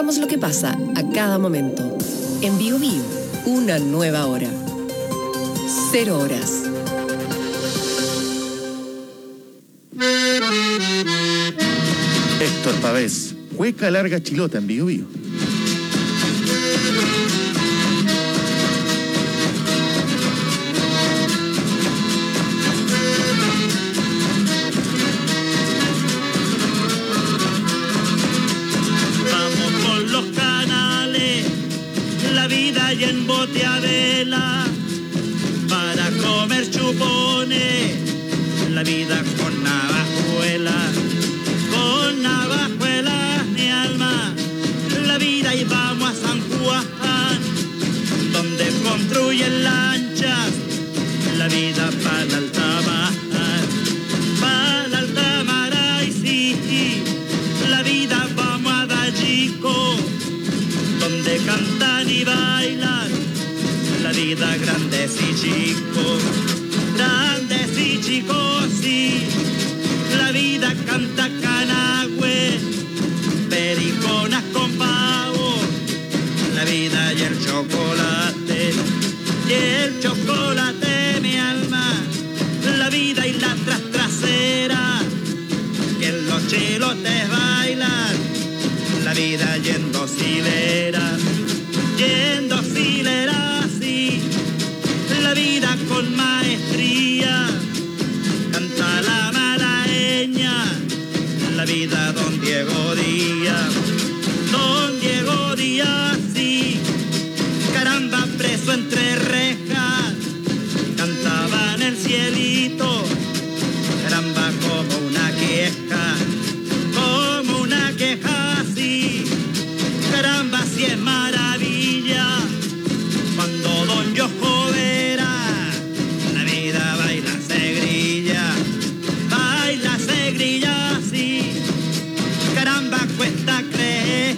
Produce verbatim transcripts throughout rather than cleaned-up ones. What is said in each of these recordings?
contamos lo que pasa a cada momento. En Bio Bio, una nueva hora. Cero horas. Héctor Pavés, cueca larga chilota en Bio Bio. Y en bote a vela para comer chupones, la vida con navajuela, con navajuela mi alma, la vida y vamos a San Juan, donde construyen lanchas, la vida para la alta mar, para la alta mar, ay sí, la vida vamos a Dayico, donde cantan y bailan, la vida grandes y chicos, grandes y chicos, sí, la vida canta canagüe, periconas con pavo, la vida y el chocolate, y el chocolate mi alma, la vida y la tras trasera, que los chilotes bailan, la vida yendo silera, yendo silera, sí, la vida con maestría, canta la malaeña, la vida don Diego Díaz, don Diego Díaz, sí, caramba preso entre rejas, cantaba en el cielito, caramba como una queja, como una queja, sí, caramba si es maravilla, cuando don Yojo Vera, la vida baila se grilla, baila se grilla, sí, caramba cuesta creer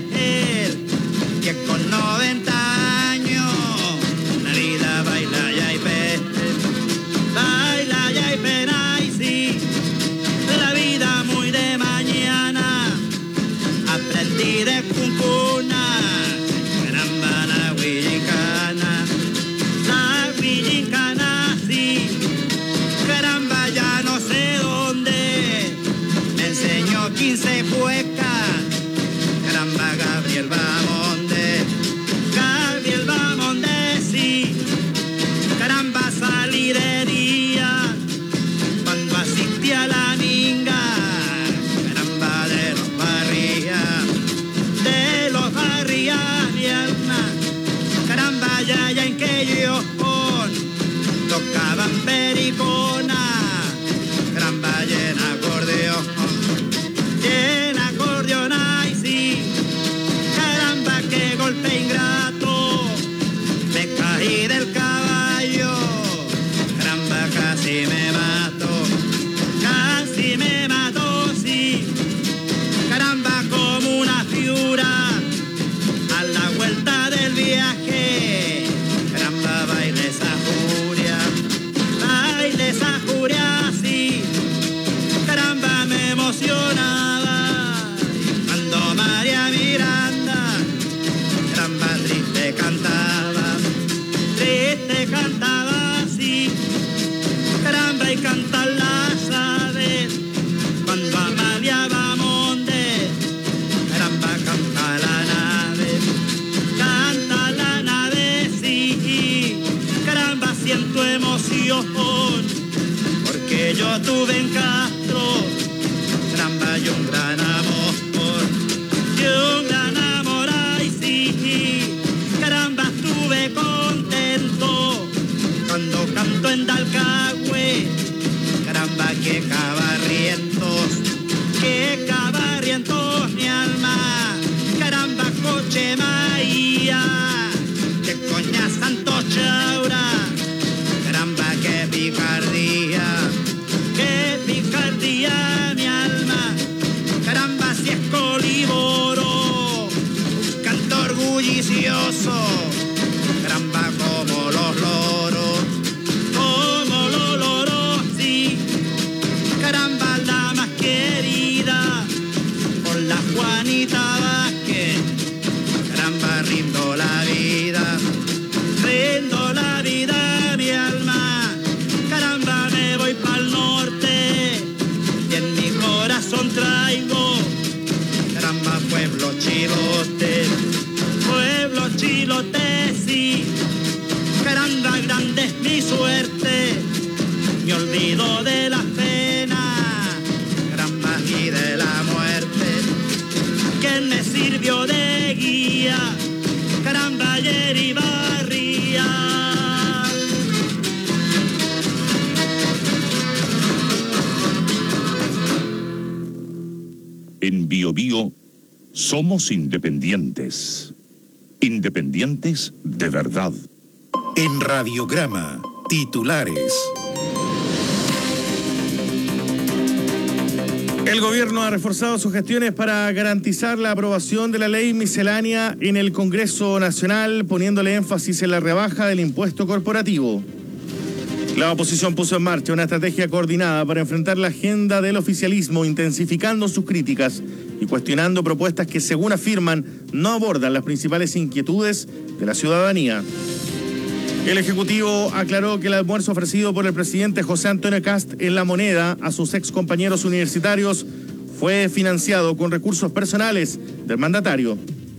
que con noventa años la vida baila ya y pena, baila ya y pena, y sí, la vida muy de mañana, aprendí de cuncuna, caramba la huillicana, la huillicana, sí, caramba ya no sé dónde, me enseñó quince cuecas, caramba Gabriel Bamonde, Gabriel Bamonde, sí, caramba salí de día, cuando asistí a la minga, caramba de los barrias, de los barrias mi alma, caramba ya ya en que yo tocaban pericona, caramba llena acordeón, llena acordeón, ay sí, caramba qué golpe ingrato, me caí del caballo, caramba casi me mato, casi me mato, sí, caramba como una fiura, a la vuelta del viaje, caramba baile esa furia, baile esa furia, sí, caramba me emocionaba, cuando María Miranda, caramba triste cantaba, triste cantaba, sí, caramba y cantar las aves, cuando Amalia Bamonde, caramba canta la nave, canta la nave, sí, caramba siento emoción, porque yo tuve en Castro, caramba y un gran amor, y un gran amor, ay sí, caramba estuve contento, cuando canto en Dalcahue, caramba que cabarrientos, que cabarrientos mi alma, caramba coche maía, que coña santo chaura, caramba que picardía, que picardía mi alma, caramba si es coliboro, un canto orgullicioso, caramba como los loros, como los loros, sí, caramba la más querida, por la Juanita Vázquez, En Bio Bio somos independientes. Independientes de verdad. En Radiograma, titulares. El gobierno ha reforzado sus gestiones para garantizar la aprobación de la ley miscelánea en el Congreso Nacional, poniéndole énfasis en la rebaja del impuesto corporativo. La oposición puso en marcha una estrategia coordinada para enfrentar la agenda del oficialismo, intensificando sus críticas y cuestionando propuestas que, según afirman, no abordan las principales inquietudes de la ciudadanía. El Ejecutivo aclaró que el almuerzo ofrecido por el presidente José Antonio Kast en La Moneda a sus ex compañeros universitarios fue financiado con recursos personales del mandatario.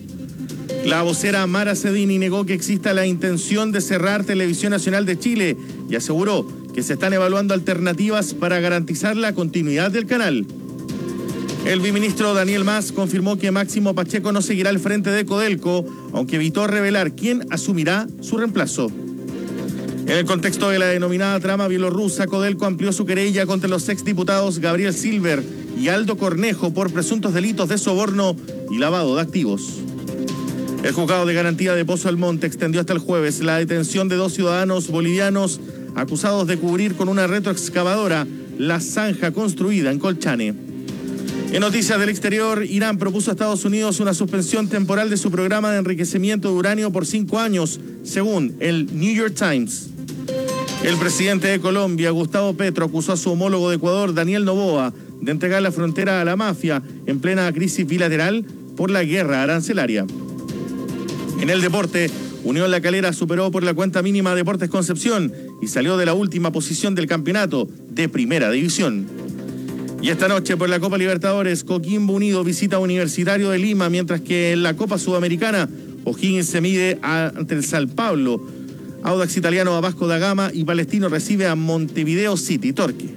La vocera Mara Cedini negó que exista la intención de cerrar Televisión Nacional de Chile y aseguró que se están evaluando alternativas para garantizar la continuidad del canal. El viceministro Daniel Mas confirmó que Máximo Pacheco no seguirá al frente de Codelco, aunque evitó revelar quién asumirá su reemplazo. En el contexto de la denominada trama bielorrusa, Codelco amplió su querella contra los exdiputados Gabriel Silver y Aldo Cornejo por presuntos delitos de soborno y lavado de activos. El juzgado de garantía de Pozo Almonte extendió hasta el jueves la detención de dos ciudadanos bolivianos acusados de cubrir con una retroexcavadora la zanja construida en Colchane. En noticias del exterior, Irán propuso a Estados Unidos una suspensión temporal de su programa de enriquecimiento de uranio por cinco años, según el New York Times. El presidente de Colombia, Gustavo Petro, acusó a su homólogo de Ecuador, Daniel Noboa, de entregar la frontera a la mafia en plena crisis bilateral por la guerra arancelaria. En el deporte, Unión La Calera superó por la cuenta mínima a Deportes Concepción y salió de la última posición del campeonato de Primera División. Y esta noche por la Copa Libertadores, Coquimbo Unido visita a Universitario de Lima, mientras que en la Copa Sudamericana, O'Higgins se mide ante el San Pablo, Audax Italiano a Vasco da Gama y Palestino recibe a Montevideo City Torque.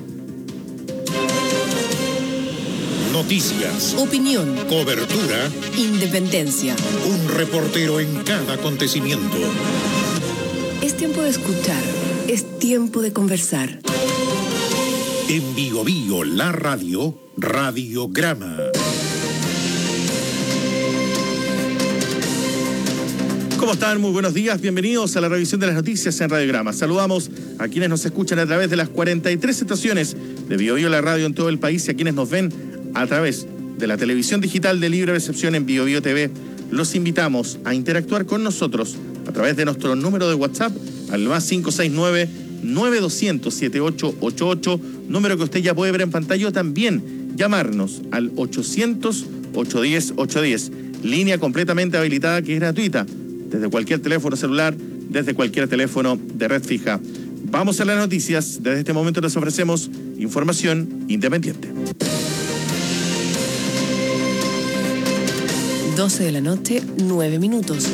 Noticias, Opinión, cobertura, independencia. un reportero en cada acontecimiento. Es tiempo de escuchar, es tiempo de conversar. En Bio Bio, la radio, Radiograma. ¿Cómo están? Muy buenos días, bienvenidos a la revisión de las noticias en Radiograma. Saludamos a quienes nos escuchan a través de las cuarenta y tres estaciones de Bio Bio, la radio en todo el país, y a quienes nos ven a través de la televisión digital de libre recepción en Bio Bio T V. Los invitamos a interactuar con nosotros a través de nuestro número de WhatsApp al más cinco seis nueve, nueve dos cero cero, siete ocho ocho ocho, número que usted ya puede ver en pantalla, o también llamarnos al ochocientos, ochocientos diez, ochocientos diez, línea completamente habilitada que es gratuita, desde cualquier teléfono celular, desde cualquier teléfono de red fija. Vamos a las noticias. Desde este momento les ofrecemos información independiente. doce de la noche, nueve minutos.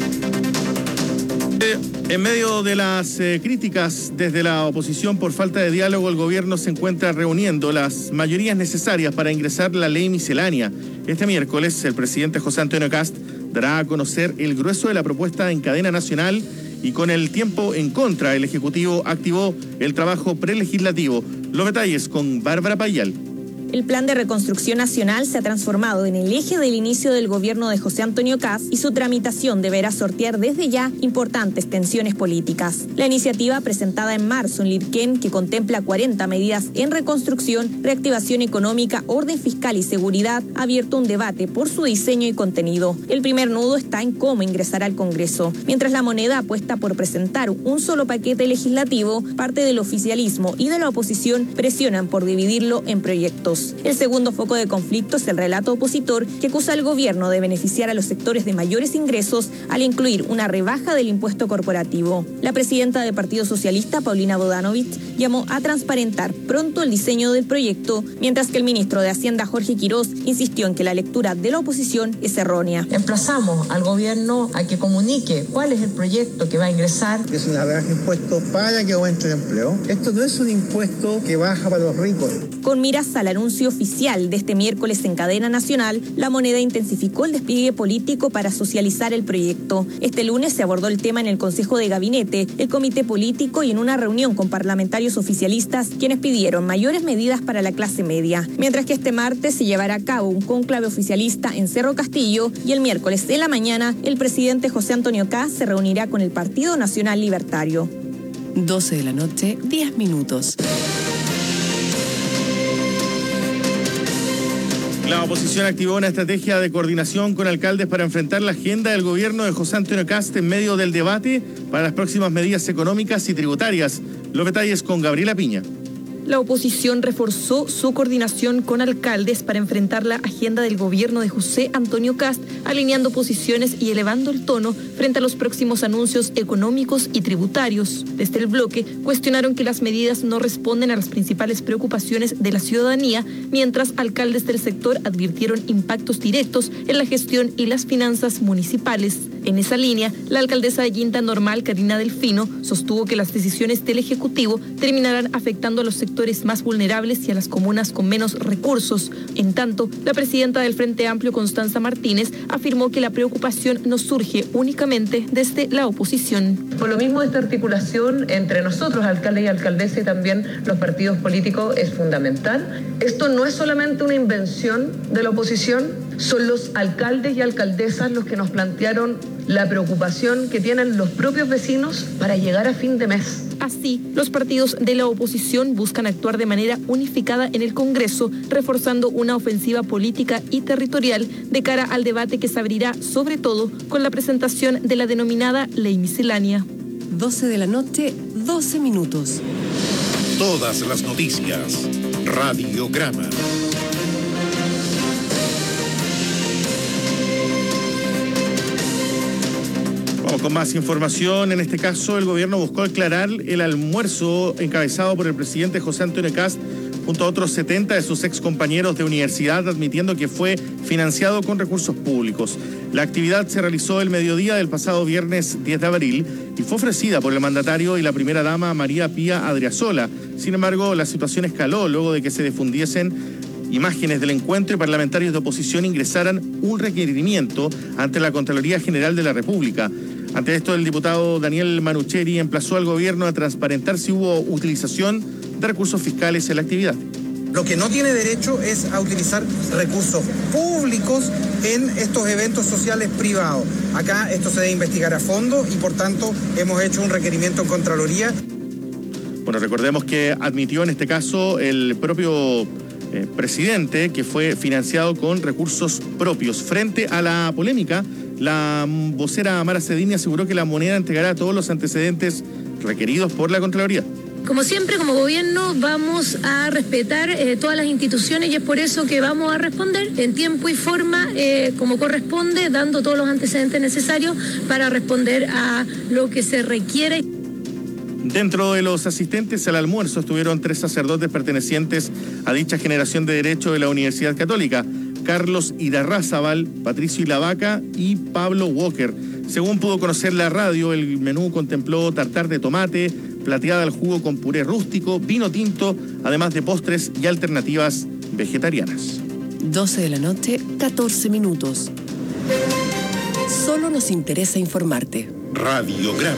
En medio de las eh, críticas desde la oposición por falta de diálogo, el gobierno se encuentra reuniendo las mayorías necesarias para ingresar la ley miscelánea. Este miércoles, el presidente José Antonio Kast dará a conocer el grueso de la propuesta en cadena nacional y con el tiempo en contra, el Ejecutivo activó el trabajo prelegislativo. Los detalles con Bárbara Payal. El Plan de Reconstrucción Nacional se ha transformado en el eje del inicio del gobierno de José Antonio Kast y su tramitación deberá sortear desde ya importantes tensiones políticas. La iniciativa presentada en marzo en Lirquén, que contempla cuarenta medidas en reconstrucción, reactivación económica, orden fiscal y seguridad, ha abierto un debate por su diseño y contenido. El primer nudo está en cómo ingresar al Congreso. Mientras La Moneda apuesta por presentar un solo paquete legislativo, parte del oficialismo y de la oposición presionan por dividirlo en proyectos. El segundo foco de conflicto es el relato opositor, que acusa al gobierno de beneficiar a los sectores de mayores ingresos al incluir una rebaja del impuesto corporativo. La presidenta del Partido Socialista, Paulina Bodanovich, llamó a transparentar pronto el diseño del proyecto, mientras que el ministro de Hacienda, Jorge Quirós, insistió en que la lectura de la oposición es errónea. Emplazamos al gobierno a que comunique cuál es el proyecto que va a ingresar. Es una rebaja de impuestos para que aumente el empleo. Esto no es un impuesto que baja para los ricos. Con miras al anuncio anuncio oficial de este miércoles en cadena nacional, La Moneda intensificó el despliegue político para socializar el proyecto. Este lunes se abordó el tema en el Consejo de Gabinete, el Comité Político y en una reunión con parlamentarios oficialistas, quienes pidieron mayores medidas para la clase media. Mientras que este martes se llevará a cabo un cónclave oficialista en Cerro Castillo y el miércoles en la mañana el presidente José Antonio Kast se reunirá con el Partido Nacional Libertario. doce de la noche, diez minutos. La oposición activó una estrategia de coordinación con alcaldes para enfrentar la agenda del gobierno de José Antonio Kast en medio del debate para las próximas medidas económicas y tributarias. Los detalles con Gabriela Piña. La oposición reforzó su coordinación con alcaldes para enfrentar la agenda del gobierno de José Antonio Kast, alineando posiciones y elevando el tono frente a los próximos anuncios económicos y tributarios. Desde el bloque cuestionaron que las medidas no responden a las principales preocupaciones de la ciudadanía, mientras alcaldes del sector advirtieron impactos directos en la gestión y las finanzas municipales. En esa línea, la alcaldesa de Quinta Normal, Karina Delfino, sostuvo que las decisiones del Ejecutivo terminarán afectando a los sectores más vulnerables y a las comunas con menos recursos. En tanto, la presidenta del Frente Amplio, Constanza Martínez, afirmó que la preocupación no surge únicamente desde la oposición. Por lo mismo, esta articulación entre nosotros, alcaldes y alcaldesas, y también los partidos políticos es fundamental. Esto no es solamente una invención de la oposición, son los alcaldes y alcaldesas los que nos plantearon la preocupación que tienen los propios vecinos para llegar a fin de mes. Así, los partidos de la oposición buscan actuar de manera unificada en el Congreso, reforzando una ofensiva política y territorial de cara al debate que se abrirá, sobre todo, con la presentación de la denominada Ley Miscelánea. doce de la noche, doce minutos. Todas las noticias. Radiograma. Vamos con más información. En este caso, el gobierno buscó aclarar el almuerzo encabezado por el presidente José Antonio Kast junto a otros setenta de sus ex compañeros de universidad, admitiendo que fue financiado con recursos públicos. La actividad se realizó el mediodía del pasado viernes diez de abril y fue ofrecida por el mandatario y la primera dama María Pía Adriasola. Sin embargo, la situación escaló luego de que se difundiesen imágenes del encuentro y parlamentarios de oposición ingresaran un requerimiento ante la Contraloría General de la República. Ante esto, el diputado Daniel Manucheri emplazó al gobierno a transparentar si hubo utilización de recursos fiscales en la actividad. Lo que no tiene derecho es a utilizar recursos públicos en estos eventos sociales privados. Acá esto se debe investigar a fondo y, por tanto, hemos hecho un requerimiento en Contraloría. Bueno, recordemos que admitió en este caso el propio eh, presidente que fue financiado con recursos propios. Frente a la polémica, la vocera Mara Cedini aseguró que la moneda entregará todos los antecedentes requeridos por la Contraloría. Como siempre, como gobierno, vamos a respetar eh, todas las instituciones y es por eso que vamos a responder en tiempo y forma, eh, como corresponde, dando todos los antecedentes necesarios para responder a lo que se requiere. Dentro de los asistentes al almuerzo estuvieron tres sacerdotes pertenecientes a dicha generación de Derecho de la Universidad Católica: Carlos Irarrázaval, Patricio Ilavaca y Pablo Walker. Según pudo conocer la radio, el menú contempló tartar de tomate, plateada al jugo con puré rústico, vino tinto, además de postres y alternativas vegetarianas. doce de la noche, catorce minutos. Solo nos interesa informarte. Radiograma.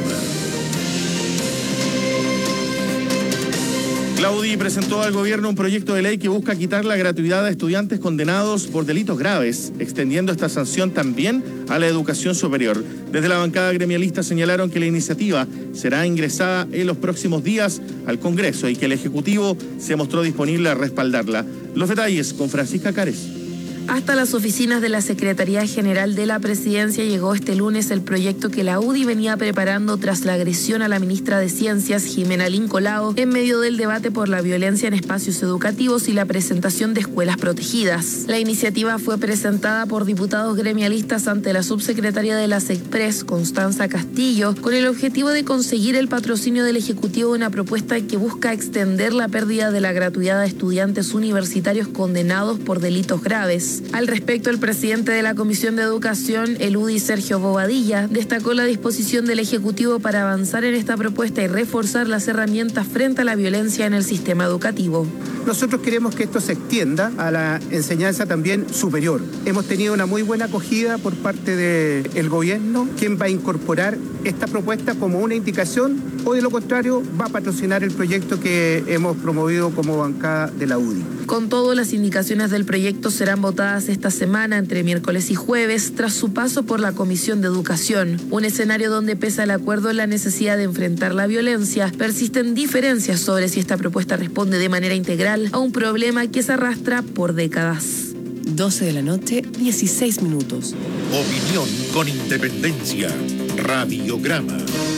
Claudi presentó al gobierno un proyecto de ley que busca quitar la gratuidad a estudiantes condenados por delitos graves, extendiendo esta sanción también a la educación superior. Desde la bancada gremialista señalaron que la iniciativa será ingresada en los próximos días al Congreso y que el Ejecutivo se mostró disponible a respaldarla. Los detalles con Francisca Cárez. Hasta las oficinas de la Secretaría General de la Presidencia llegó este lunes el proyecto que la U D I venía preparando tras la agresión a la ministra de Ciencias, Jimena Lincolao, en medio del debate por la violencia en espacios educativos y la presentación de escuelas protegidas. La iniciativa fue presentada por diputados gremialistas ante la subsecretaria de la SECPRES, Constanza Castillo, con el objetivo de conseguir el patrocinio del Ejecutivo de una propuesta que busca extender la pérdida de la gratuidad a estudiantes universitarios condenados por delitos graves. Cáceres. Al respecto, el presidente de la Comisión de Educación, el U D I, Sergio Bobadilla, destacó la disposición del Ejecutivo para avanzar en esta propuesta y reforzar las herramientas frente a la violencia en el sistema educativo. Nosotros queremos que esto se extienda a la enseñanza también superior. Hemos tenido una muy buena acogida por parte del gobierno, quien va a incorporar esta propuesta como una indicación o de lo contrario va a patrocinar el proyecto que hemos promovido como bancada de la U D I. Con todo, las indicaciones del proyecto serán votadas esta semana entre miércoles y jueves tras su paso por la Comisión de Educación, un escenario donde, pese al acuerdo en la necesidad de enfrentar la violencia, persisten diferencias sobre si esta propuesta responde de manera integral a un problema que se arrastra por décadas. doce de la noche, dieciséis minutos. Opinión con independencia. Radiograma.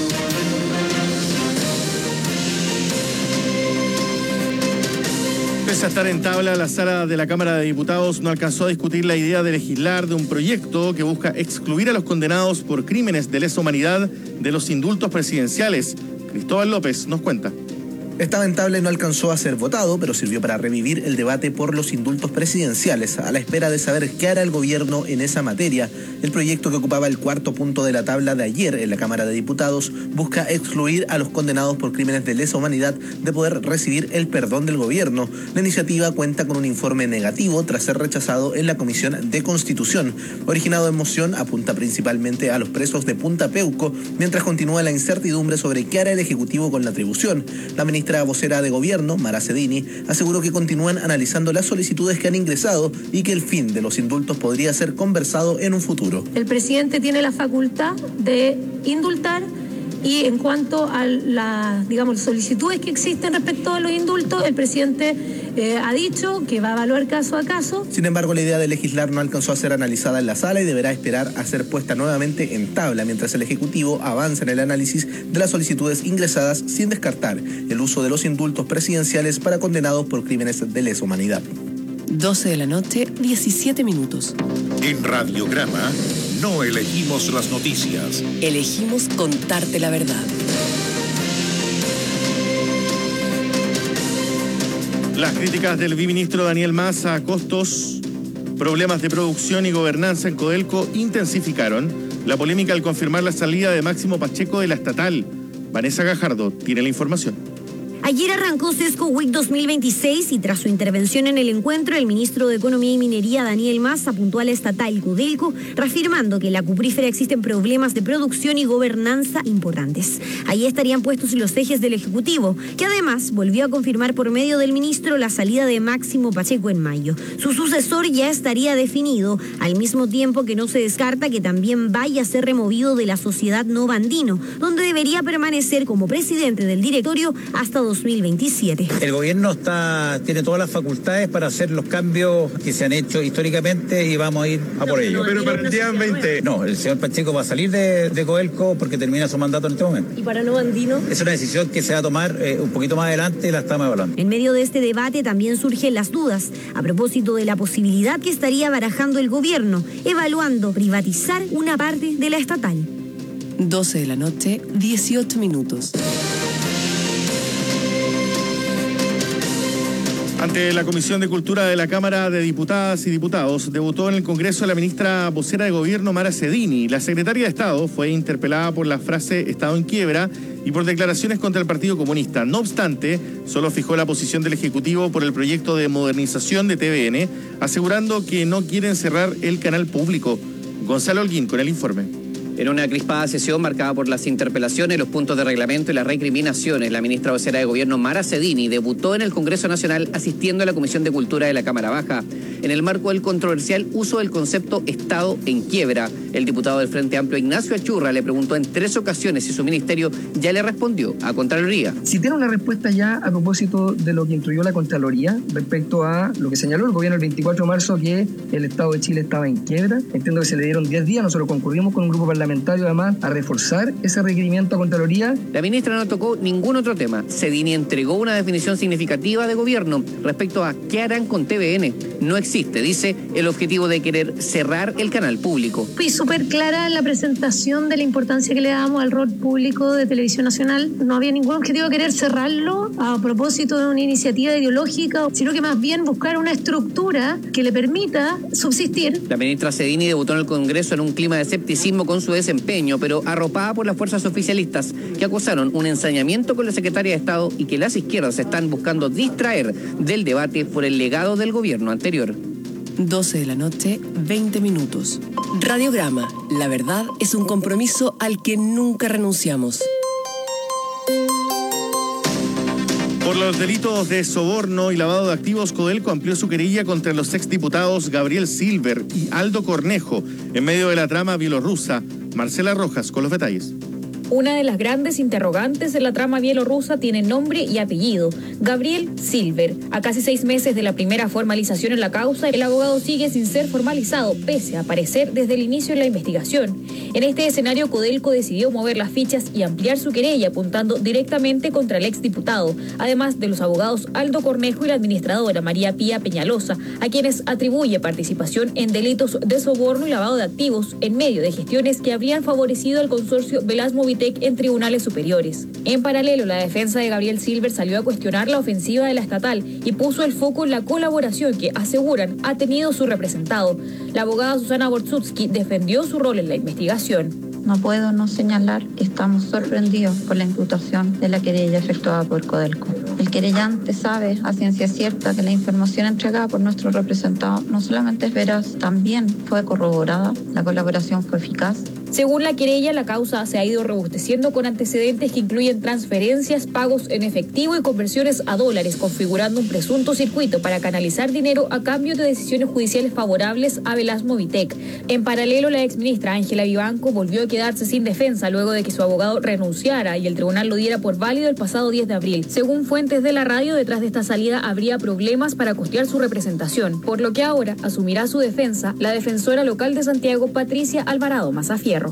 Pese a estar en tabla, la sala de la Cámara de Diputados no alcanzó a discutir la idea de legislar de un proyecto que busca excluir a los condenados por crímenes de lesa humanidad de los indultos presidenciales. Cristóbal López nos cuenta. Estaba en tabla y no alcanzó a ser votado, pero sirvió para revivir el debate por los indultos presidenciales, a la espera de saber qué hará el gobierno en esa materia. El proyecto, que ocupaba el cuarto punto de la tabla de ayer en la Cámara de Diputados, busca excluir a los condenados por crímenes de lesa humanidad de poder recibir el perdón del gobierno. La iniciativa cuenta con un informe negativo tras ser rechazado en la Comisión de Constitución. Originado en moción, apunta principalmente a los presos de Punta Peuco, mientras continúa la incertidumbre sobre qué hará el Ejecutivo con la atribución. La ministra La vocera de gobierno, Mara Cedini, aseguró que continúan analizando las solicitudes que han ingresado y que el fin de los indultos podría ser conversado en un futuro. El presidente tiene la facultad de indultar y en cuanto a las, digamos, solicitudes que existen respecto a los indultos, el presidente eh, ha dicho que va a evaluar caso a caso. Sin embargo, la idea de legislar no alcanzó a ser analizada en la sala y deberá esperar a ser puesta nuevamente en tabla, mientras el Ejecutivo avanza en el análisis de las solicitudes ingresadas, sin descartar el uso de los indultos presidenciales para condenados por crímenes de lesa humanidad. doce de la noche, diecisiete minutos. En Radiograma no elegimos las noticias. Elegimos contarte la verdad. Las críticas del viceministro Daniel Mas a costos, problemas de producción y gobernanza en Codelco intensificaron la polémica al confirmar la salida de Máximo Pacheco de la estatal. Vanessa Gajardo tiene la información. Ayer arrancó Sesco Week dos mil veintiséis y tras su intervención en el encuentro, el ministro de Economía y Minería, Daniel Mas, apuntó a la estatal Codelco, reafirmando que en la cuprífera existen problemas de producción y gobernanza importantes. Ahí estarían puestos los ejes del Ejecutivo, que además volvió a confirmar por medio del ministro la salida de Máximo Pacheco en mayo. Su sucesor ya estaría definido, al mismo tiempo que no se descarta que también vaya a ser removido de la sociedad Nova Andino, donde debería permanecer como presidente del directorio hasta dos mil veintisiete. El gobierno está, tiene todas las facultades para hacer los cambios que se han hecho históricamente y vamos a ir a por ello. Pero para el día veinte... No, el señor Pacheco va a salir de, de Codelco porque termina su mandato en este momento. ¿Y para Nova Andino? Es una decisión que se va a tomar eh, un poquito más adelante y la estamos evaluando. En medio de este debate también surgen las dudas a propósito de la posibilidad que estaría barajando el gobierno, evaluando privatizar una parte de la estatal. doce de la noche, dieciocho minutos. Ante la Comisión de Cultura de la Cámara de Diputadas y Diputados, debutó en el Congreso la ministra vocera de Gobierno, Mara Cedini. La secretaria de Estado fue interpelada por la frase Estado en quiebra y por declaraciones contra el Partido Comunista. No obstante, solo fijó la posición del Ejecutivo por el proyecto de modernización de T V N, asegurando que no quieren cerrar el canal público. Gonzalo Holguín con el informe. En una crispada sesión marcada por las interpelaciones, los puntos de reglamento y las recriminaciones, la ministra vocera de Gobierno, Mara Cedini, debutó en el Congreso Nacional asistiendo a la Comisión de Cultura de la Cámara Baja. En el marco del controversial uso del concepto Estado en quiebra, el diputado del Frente Amplio, Ignacio Achurra, le preguntó en tres ocasiones si su ministerio ya le respondió a Contraloría. Si tiene una respuesta ya a propósito de lo que instruyó la Contraloría respecto a lo que señaló el gobierno el veinticuatro de marzo, que el Estado de Chile estaba en quiebra. Entiendo que se le dieron diez días, nosotros concurrimos con un grupo parlamentario además a reforzar ese requerimiento a Contraloría. La ministra no tocó ningún otro tema. Cedini entregó una definición significativa de gobierno respecto a qué harán con T V N. No existe, dice, el objetivo de querer cerrar el canal público. Piso súper clara en la presentación de la importancia que le damos al rol público de Televisión Nacional. No había ningún objetivo de querer cerrarlo a propósito de una iniciativa ideológica, sino que más bien buscar una estructura que le permita subsistir. La ministra Cedini debutó en el Congreso en un clima de escepticismo con su desempeño, pero arropada por las fuerzas oficialistas que acusaron un ensañamiento con la secretaria de Estado y que las izquierdas están buscando distraer del debate por el legado del gobierno anterior. doce de la noche, veinte minutos. Radiograma. La verdad es un compromiso al que nunca renunciamos. Por los delitos de soborno y lavado de activos, Codelco amplió su querella contra los exdiputados Gabriel Silver y Aldo Cornejo en medio de la trama bielorrusa. Marcela Rojas con los detalles. Una de las grandes interrogantes de la trama bielorrusa tiene nombre y apellido: Gabriel Silver. A casi seis meses de la primera formalización en la causa, el abogado sigue sin ser formalizado, pese a aparecer desde el inicio de la investigación. En este escenario, Codelco decidió mover las fichas y ampliar su querella, apuntando directamente contra el exdiputado, además de los abogados Aldo Cornejo y la administradora María Pía Peñalosa, a quienes atribuye participación en delitos de soborno y lavado de activos en medio de gestiones que habrían favorecido al consorcio Velasmovitec en tribunales superiores. En paralelo, la defensa de Gabriel Silver salió a cuestionar la ofensiva de la estatal y puso el foco en la colaboración que, aseguran, ha tenido su representado. La abogada Susana Bortzutsky defendió su rol en la investigación. No puedo no señalar que estamos sorprendidos por la imputación de la querella efectuada por Codelco. El querellante sabe a ciencia cierta que la información entregada por nuestro representado no solamente es veraz, también fue corroborada, la colaboración fue eficaz. Según la querella, la causa se ha ido robusteciendo con antecedentes que incluyen transferencias, pagos en efectivo y conversiones a dólares, configurando un presunto circuito para canalizar dinero a cambio de decisiones judiciales favorables a Velasmovitec. En paralelo, la exministra Ángela Vivanco volvió a quedarse sin defensa luego de que su abogado renunciara y el tribunal lo diera por válido el pasado diez de abril. Según fuentes de la radio, detrás de esta salida habría problemas para costear su representación, por lo que ahora asumirá su defensa la defensora local de Santiago, Patricia Alvarado Mazafierro.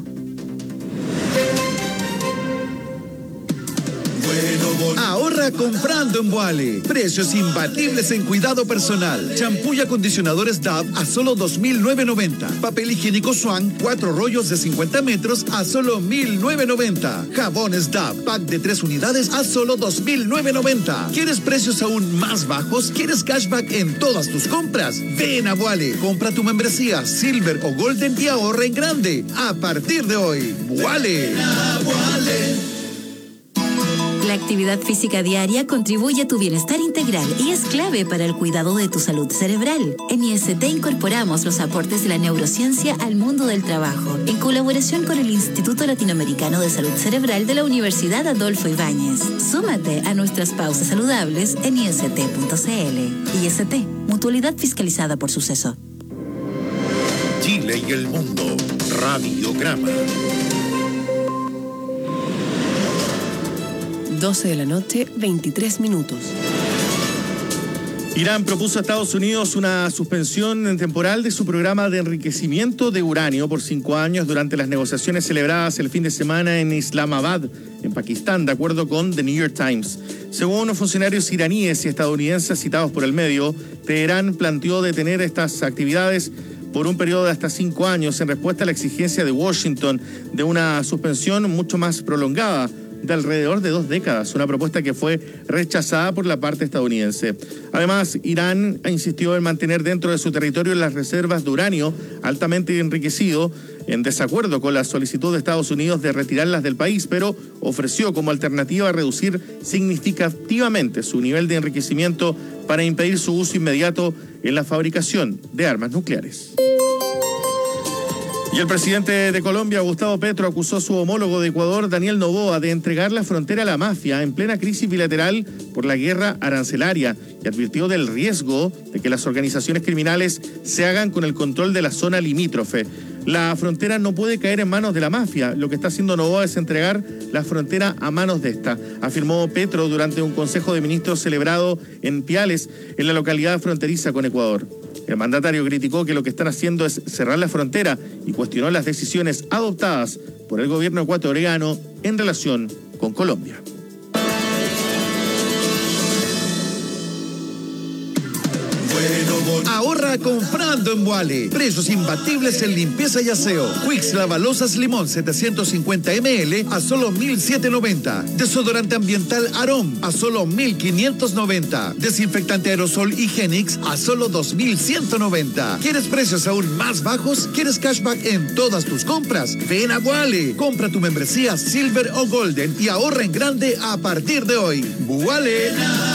Ahorra comprando en Vuale. Precios imbatibles en cuidado personal. Champú y acondicionadores Dove a solo dos mil novecientos noventa. Papel higiénico Swan, cuatro rollos de cincuenta metros a solo mil novecientos noventa. Jabones Dove, pack de tres unidades a solo dos mil novecientos noventa. ¿Quieres precios aún más bajos? ¿Quieres cashback en todas tus compras? Ven a Vuale. Compra tu membresía Silver o Golden y ahorra en grande. A partir de hoy, Vuale. La actividad física diaria contribuye a tu bienestar integral y es clave para el cuidado de tu salud cerebral. En I S T incorporamos los aportes de la neurociencia al mundo del trabajo, en colaboración con el Instituto Latinoamericano de Salud Cerebral de la Universidad Adolfo Ibáñez. Súmate a nuestras pausas saludables en I S T punto C L. I S T, mutualidad fiscalizada por Suceso. Chile y el mundo. Radiograma. doce de la noche, veintitrés minutos. Irán propuso a Estados Unidos una suspensión temporal de su programa de enriquecimiento de uranio por cinco años durante las negociaciones celebradas el fin de semana en Islamabad, en Pakistán, de acuerdo con The New York Times. Según funcionarios iraníes y estadounidenses citados por el medio, Teherán planteó detener estas actividades por un periodo de hasta cinco años en respuesta a la exigencia de Washington de una suspensión mucho más prolongada, de alrededor de dos décadas, una propuesta que fue rechazada por la parte estadounidense. Además, Irán insistió en mantener dentro de su territorio las reservas de uranio altamente enriquecido, en desacuerdo con la solicitud de Estados Unidos de retirarlas del país, pero ofreció como alternativa reducir significativamente su nivel de enriquecimiento para impedir su uso inmediato en la fabricación de armas nucleares. Y el presidente de Colombia, Gustavo Petro, acusó a su homólogo de Ecuador, Daniel Noboa, de entregar la frontera a la mafia en plena crisis bilateral por la guerra arancelaria y advirtió del riesgo de que las organizaciones criminales se hagan con el control de la zona limítrofe. La frontera no puede caer en manos de la mafia. Lo que está haciendo Noboa es entregar la frontera a manos de esta, afirmó Petro durante un consejo de ministros celebrado en Piales, en la localidad fronteriza con Ecuador. El mandatario criticó que lo que están haciendo es cerrar la frontera y cuestionó las decisiones adoptadas por el gobierno ecuatoriano en relación con Colombia. Ahorra comprando en Wally. Precios imbatibles en limpieza y aseo. Quicks Lavalosas Limón setecientos cincuenta mililitros a solo mil setecientos noventa. Desodorante ambiental Arom a solo mil quinientos noventa. Desinfectante aerosol Higienix a solo dos mil ciento noventa. ¿Quieres precios aún más bajos? ¿Quieres cashback en todas tus compras? Ven a Wally. Compra tu membresía Silver o Golden y ahorra en grande a partir de hoy. Wally.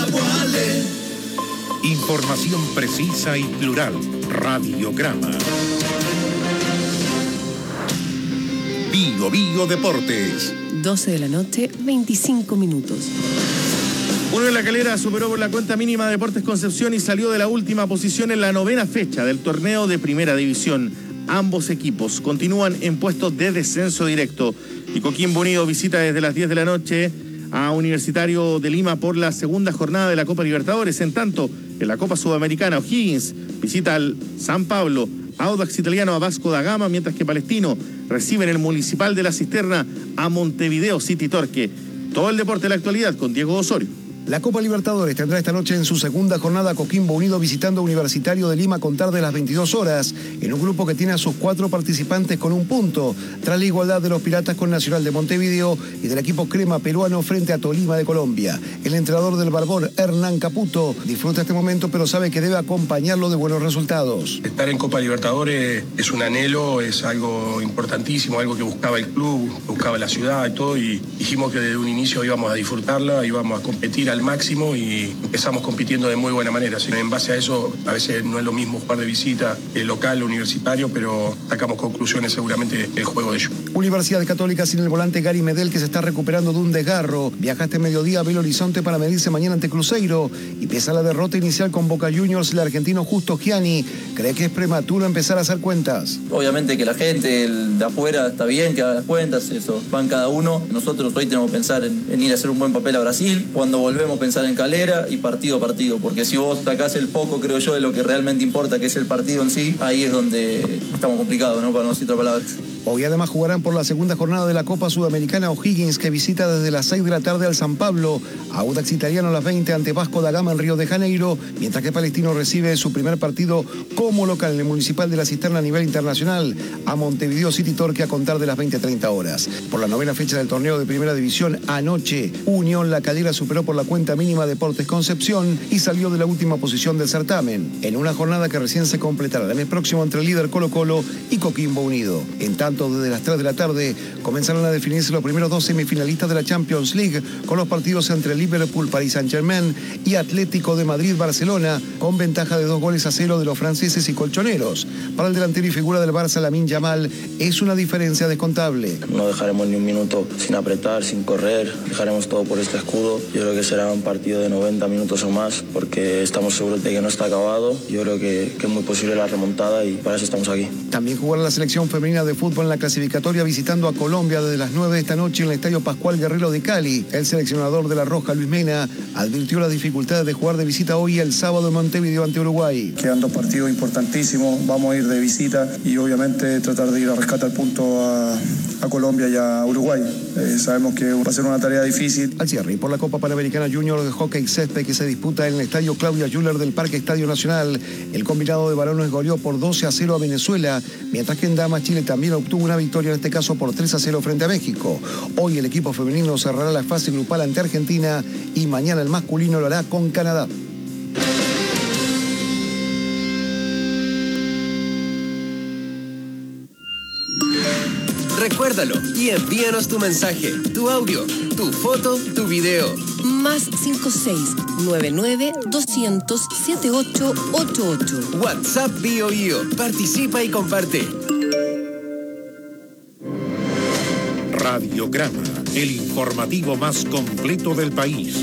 Información precisa y plural. Radiograma. Bio Bio Deportes. doce de la noche, veinticinco minutos. Unión La Calera superó por la cuenta mínima a Deportes Concepción y salió de la última posición en la novena fecha del torneo de Primera División. Ambos equipos continúan en puestos de descenso directo. Y Coquimbo Unido visita desde las diez de la noche a Universitario de Lima por la segunda jornada de la Copa Libertadores. En tanto, en la Copa Sudamericana, O'Higgins visita al San Pablo, Audax Italiano a Vasco da Gama, mientras que Palestino recibe en el Municipal de la Cisterna a Montevideo City Torque. Todo el deporte de la actualidad con Diego Osorio. La Copa Libertadores tendrá esta noche en su segunda jornada Coquimbo Unido visitando Universitario de Lima con tarde a las veintidós horas, en un grupo que tiene a sus cuatro participantes con un punto, tras la igualdad de los Piratas con Nacional de Montevideo y del equipo crema peruano frente a Tolima de Colombia. El entrenador del Barbón, Hernán Caputo, disfruta este momento pero sabe que debe acompañarlo de buenos resultados. Estar en Copa Libertadores es un anhelo, es algo importantísimo, algo que buscaba el club, buscaba la ciudad y todo, y dijimos que desde un inicio íbamos a disfrutarla, íbamos a competir al máximo y empezamos compitiendo de muy buena manera. Así que en base a eso, a veces no es lo mismo jugar de visita, el local, universitario, pero sacamos conclusiones seguramente del juego de ellos. Universidad Católica sin el volante Gary Medel, que se está recuperando de un desgarro. Viaja este mediodía a Belo Horizonte para medirse mañana ante Cruzeiro. Y pese a la derrota inicial con Boca Juniors, el argentino Justo Gianni cree que es prematuro empezar a hacer cuentas. Obviamente que la gente el de afuera está bien que haga las cuentas, eso van cada uno. Nosotros hoy tenemos que pensar en, en ir a hacer un buen papel a Brasil. Cuando volvemos pensar en Calera y partido a partido, porque si vos sacás el foco, creo yo, de lo que realmente importa, que es el partido en sí, ahí es donde estamos complicados, ¿no? Para no decir otra palabra. Hoy además jugarán por la segunda jornada de la Copa Sudamericana O'Higgins, que visita desde las seis de la tarde al San Pablo, Audax Italiano a las veinte ante Vasco da Gama en Río de Janeiro, mientras que Palestino recibe su primer partido como local en el Municipal de la Cisterna a nivel internacional a Montevideo City Torque a contar de las veinte a treinta horas. Por la novena fecha del torneo de Primera División, anoche, Unión La Calera superó por la cuenta mínima a Deportes Concepción y salió de la última posición del certamen, en una jornada que recién se completará el mes próximo entre el líder Colo Colo y Coquimbo Unido. En tanto, desde las tres de la tarde comenzarán a definirse los primeros dos semifinalistas de la Champions League, con los partidos entre Liverpool, Paris Saint-Germain y Atlético de Madrid-Barcelona, con ventaja de dos goles a cero de los franceses y colchoneros. Para el delantero y figura del Barça, Lamine Yamal, es una diferencia descontable. No dejaremos ni un minuto sin apretar, sin correr, dejaremos todo por este escudo. Yo creo que será un partido de noventa minutos o más, porque estamos seguros de que no está acabado. Yo creo que, que es muy posible la remontada y para eso estamos aquí. También jugará la selección femenina de fútbol en la clasificatoria visitando a Colombia desde las nueve de esta noche en el Estadio Pascual Guerrero de Cali. El seleccionador de la Roja, Luis Mena, advirtió las dificultades de jugar de visita hoy el sábado en Montevideo ante Uruguay. Quedan dos partidos importantísimos, vamos a ir de visita y obviamente tratar de ir a rescatar puntos a, a Colombia y a Uruguay. Eh, sabemos que va a ser una tarea difícil. Al cierre y por la Copa Panamericana Junior de Hockey Césped, que se disputa en el Estadio Claudia Juller del Parque Estadio Nacional, el combinado de varones goleó por doce a cero a Venezuela, mientras que en damas Chile también obtuvo una victoria, en este caso por tres a cero frente a México. Hoy el equipo femenino cerrará la fase grupal ante Argentina y mañana el masculino lo hará con Canadá. Recuérdalo y envíanos tu mensaje, tu audio, tu foto, tu video. Más cinco seis nueve nueve dos cero cero siete ocho ocho ocho. WhatsApp Bio Bio. Participa y comparte. Radiograma, el informativo más completo del país.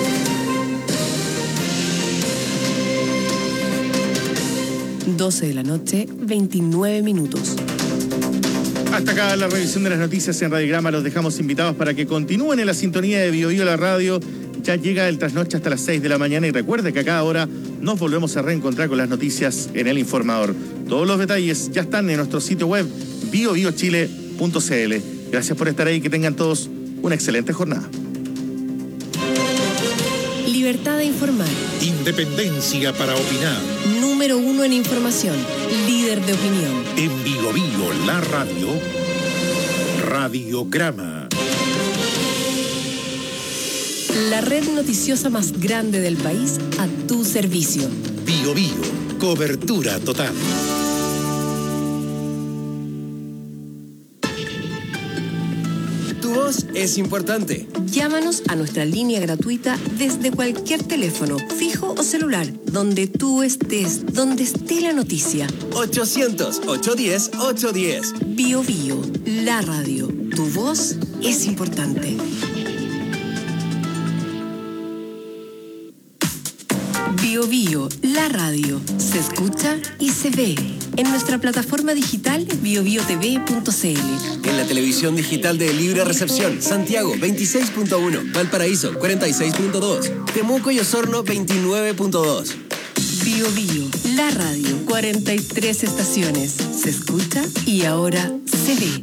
doce de la noche, veintinueve minutos. Hasta acá la revisión de las noticias en Radiograma. Los dejamos invitados para que continúen en la sintonía de Bio Bio la radio. Ya llega el trasnoche hasta las seis de la mañana y recuerde que a cada hora nos volvemos a reencontrar con las noticias en El Informador. Todos los detalles ya están en nuestro sitio web bio bio chile punto c l. Gracias por estar ahí y que tengan todos una excelente jornada. Libertad de informar. Independencia para opinar. No número uno en información, líder de opinión. En Bio Bio, la radio, Radiograma. La red noticiosa más grande del país a tu servicio. Bio Bio, cobertura total. Tu voz es importante. Llámanos a nuestra línea gratuita desde cualquier teléfono, fijo o celular, donde tú estés, donde esté la noticia. ochocientos, ochocientos diez, ochocientos diez. Bio Bio, la radio. Tu voz es importante. Bio Bio, la radio. Se escucha y se ve. En nuestra plataforma digital bio bio t v punto c l. En la televisión digital de Libre Recepción, Santiago veintiséis punto uno, Valparaíso cuarenta y seis punto dos, Temuco y Osorno veintinueve punto dos. Bio Bio, la radio. cuarenta y tres estaciones. Se escucha y ahora se ve.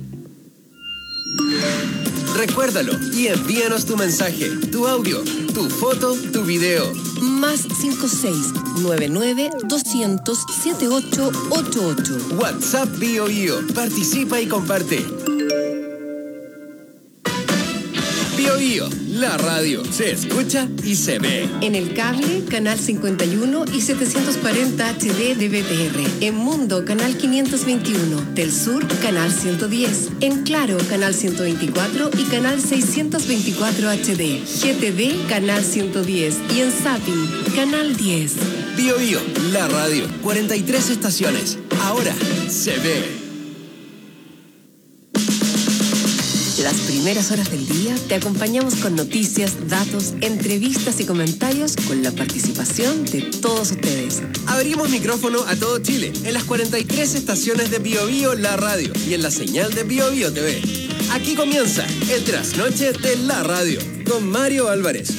Recuérdalo y envíanos tu mensaje, tu audio, tu foto, tu video. Más cinco seis nueve nueve doscientos setenta y ocho ochenta y ocho. WhatsApp Bio Bio. Participa y comparte. Bio Bio, la radio. Se escucha y se ve. En el cable, canal cincuenta y uno y setecientos cuarenta H D de B T R. En Mundo, canal quinientos veintiuno. Del Sur, canal ciento diez. En Claro, canal ciento veinticuatro y canal seiscientos veinticuatro H D. G T V, canal ciento diez. Y en Zapping, canal diez. Bio Bio, la radio. cuarenta y tres estaciones. Ahora se ve. Las primeras horas del día te acompañamos con noticias, datos, entrevistas y comentarios con la participación de todos ustedes. Abrimos micrófono a todo Chile en las cuarenta y tres estaciones de Bio Bio, la radio, y en la señal de Bio Bio T V. Aquí comienza el trasnoche de la radio con Mario Álvarez.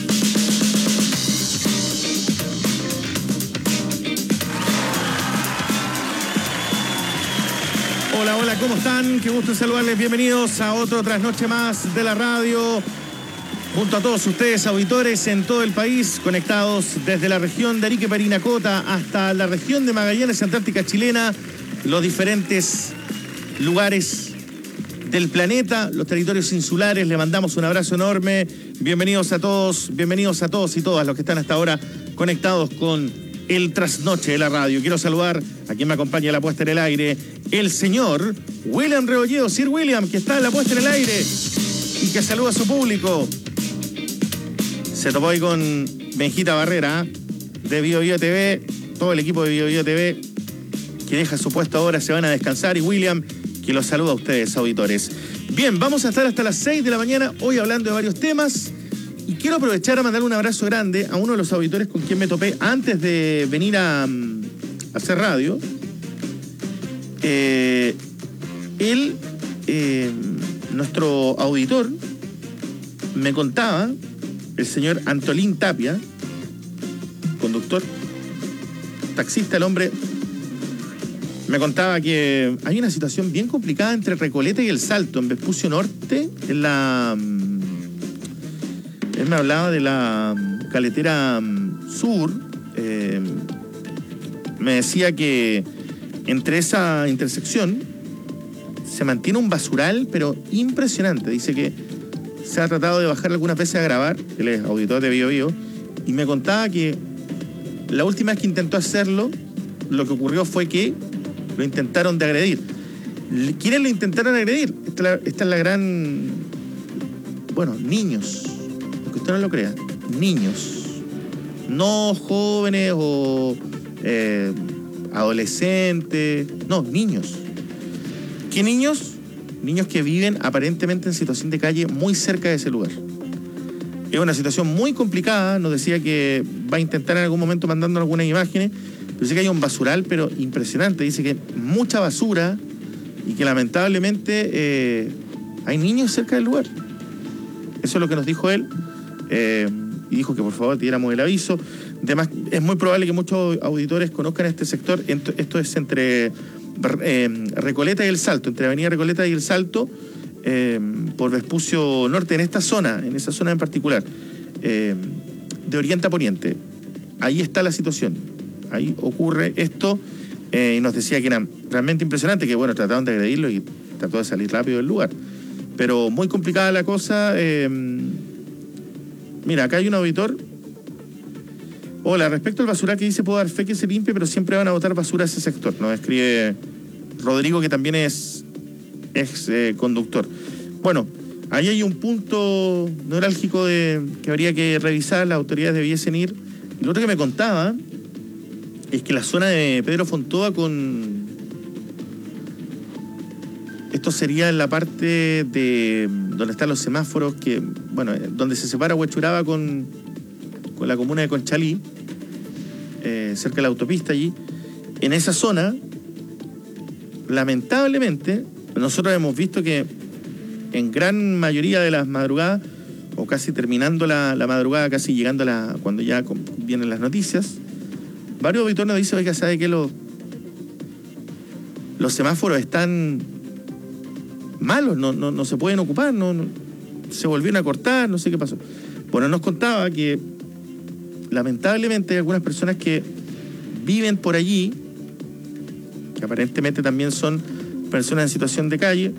Hola, hola, ¿cómo están? Qué gusto saludarles. Bienvenidos a otro trasnoche más de la radio. Junto a todos ustedes, auditores en todo el país, conectados desde la región de Arique, Parinacota, hasta la región de Magallanes, Antártica Chilena, los diferentes lugares del planeta, los territorios insulares. Le mandamos un abrazo enorme. Bienvenidos a todos, bienvenidos a todos y todas los que están hasta ahora conectados con el trasnoche de la radio. Quiero saludar a quien me acompaña en la puesta en el aire, el señor William Rebolledo, Sir William, que está en la puesta en el aire y que saluda a su público. Se topó ahí con Benjita Barrera de Bio Bio T V, todo el equipo de Bio Bio T V que deja su puesto ahora, se van a descansar, y William, que los saluda a ustedes, auditores. Bien, vamos a estar hasta las seis de la mañana hoy hablando de varios temas. Y quiero aprovechar a mandarle un abrazo grande a uno de los auditores con quien me topé antes de venir a, a hacer radio. Eh, él, eh, nuestro auditor, me contaba, el señor Antolín Tapia, conductor, taxista, el hombre, me contaba que hay una situación bien complicada entre Recoleta y El Salto, en Vespucio Norte, en la... Él me hablaba de la caletera sur, eh, me decía que entre esa intersección se mantiene un basural, pero impresionante. Dice que se ha tratado de bajar algunas veces a grabar, él es auditor de Bio Bio, y me contaba que la última vez que intentó hacerlo, lo que ocurrió fue que lo intentaron de agredir. ¿Quiénes lo intentaron agredir? Esta, la, esta es la gran... Bueno, niños. Que usted no lo crea, niños, no jóvenes o eh, adolescentes, no, niños. ¿Qué niños? Niños que viven aparentemente en situación de calle muy cerca de ese lugar. Es una situación muy complicada, nos decía que va a intentar en algún momento mandando algunas imágenes, pero dice que hay un basural, pero impresionante, dice que mucha basura y que lamentablemente eh, hay niños cerca del lugar. Eso es lo que nos dijo él. Eh, y dijo que por favor diéramos el aviso. Además, es muy probable que muchos auditores conozcan este sector. Esto es entre eh, Recoleta y El Salto, entre Avenida Recoleta y El Salto, eh, por Vespucio Norte, en esta zona, en esa zona en particular, eh, de oriente a poniente. Ahí está la situación. ahí ocurre esto, eh, y nos decía que era realmente impresionante, que bueno, trataron de agredirlo y trató de salir rápido del lugar. Pero muy complicada la cosa. Eh, mira, acá hay un auditor. Hola, respecto al basural que dice, puedo dar fe que se limpie, pero siempre van a botar basura a ese sector. Nos escribe Rodrigo, que también es, es eh, conductor. Bueno, ahí hay un punto neurálgico de, que habría que revisar, las autoridades debiesen ir. Y lo otro que me contaba es que la zona de Pedro Fontova con... Esto sería en la parte de donde están los semáforos, que bueno, donde se separa Huechuraba con, con la comuna de Conchalí, eh, cerca de la autopista allí. En esa zona, lamentablemente, nosotros hemos visto que en gran mayoría de las madrugadas, o casi terminando la, la madrugada, casi llegando a la, cuando ya vienen las noticias, varios auditores nos dicen, oiga, ¿sabe qué? Los, los semáforos están malos, no, no, no se pueden ocupar, no, no, se volvieron a cortar, no sé qué pasó. Bueno, nos contaba que lamentablemente hay algunas personas que viven por allí, que aparentemente también son personas en situación de calle,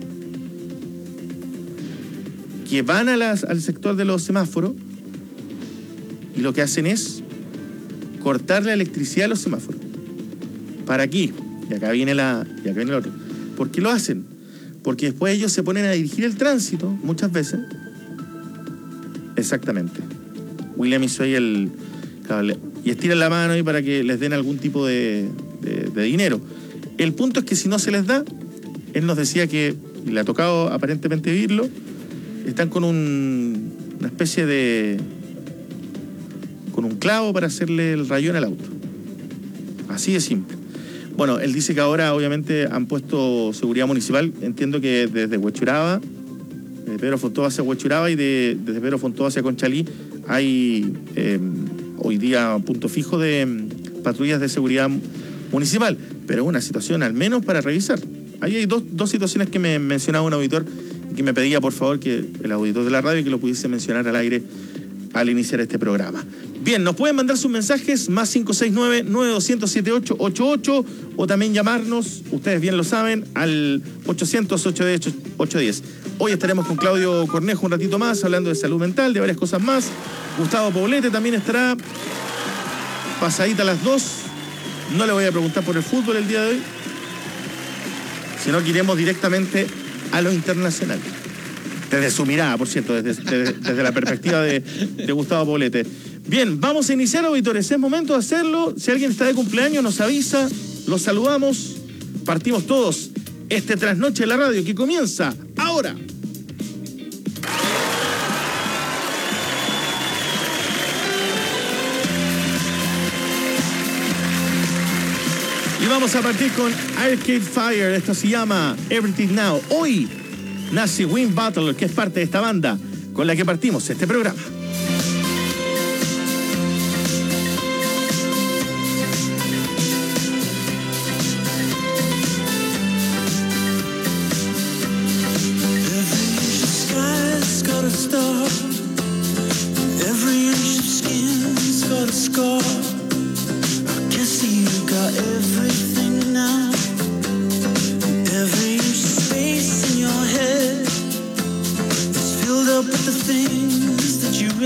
que van a las, al sector de los semáforos y lo que hacen es cortar la electricidad de los semáforos. ¿Para aquí? Y acá viene la, y acá viene el otro. ¿Por qué lo hacen? Porque después ellos se ponen a dirigir el tránsito, muchas veces. Exactamente. William hizo ahí el cable. Y estiran la mano ahí para que les den algún tipo de, de, de dinero. El punto es que si no se les da, él nos decía que, y le ha tocado aparentemente vivirlo, están con un, una especie de... con un clavo para hacerle el rayón al auto. Así de simple. Bueno, él dice que ahora obviamente han puesto seguridad municipal. Entiendo que desde Huechuraba, de Pedro Fontova hacia Huechuraba y de, desde Pedro Fontova hacia Conchalí hay eh, hoy día punto fijo de eh, patrullas de seguridad municipal. Pero es una situación al menos para revisar. Ahí hay dos, dos situaciones que me mencionaba un auditor y que me pedía por favor que el auditor de la radio que lo pudiese mencionar al aire al iniciar este programa. Bien, nos pueden mandar sus mensajes más cinco seis nueve, nueve dos cero siete ocho ocho ocho o también llamarnos, ustedes bien lo saben, al ochocientos, ochocientos diez, ochocientos diez. Hoy estaremos con Claudio Cornejo un ratito más hablando de salud mental, de varias cosas más. Gustavo Poblete también estará pasadita a las dos. No le voy a preguntar por el fútbol el día de hoy, sino que iremos directamente a lo internacional. Desde su mirada, por cierto, desde, desde, desde la perspectiva de, de Gustavo Poblete. Bien, vamos a iniciar, auditores. Es momento de hacerlo. Si alguien está de cumpleaños, nos avisa. Los saludamos. Partimos todos. Este Trasnoche de la Radio que comienza ahora. Y vamos a partir con Arcade Fire. Esto se llama Everything Now. Hoy nace Win Battle, que es parte de esta banda con la que partimos este programa. With the things that you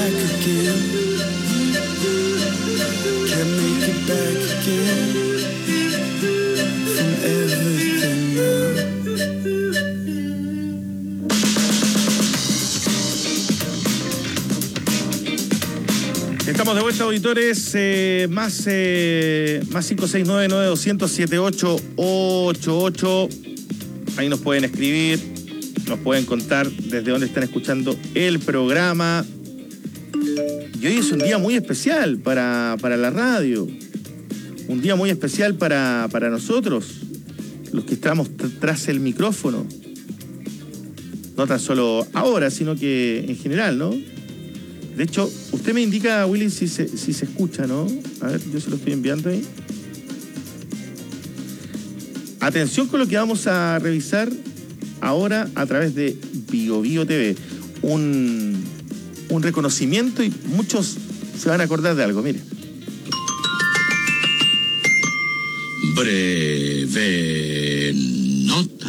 back again. Can't make it back again from everything now. Estamos de vuelta, auditores. Eh, más, eh, más cinco seis nueve nueve dos cero cero siete ocho ocho ocho. Ahí nos pueden escribir, nos pueden contar desde dónde están escuchando el programa. Y hoy es un día muy especial para, para la radio. Un día muy especial para, para nosotros, los que estamos tras el micrófono. No tan solo ahora, sino que en general, ¿no? De hecho, usted me indica, Willy, si se, si se escucha, ¿no? A ver, yo se lo estoy enviando ahí. Atención con lo que vamos a revisar ahora a través de BioBio T V. Un, un reconocimiento y muchos se van a acordar de algo, mire. Breve notas.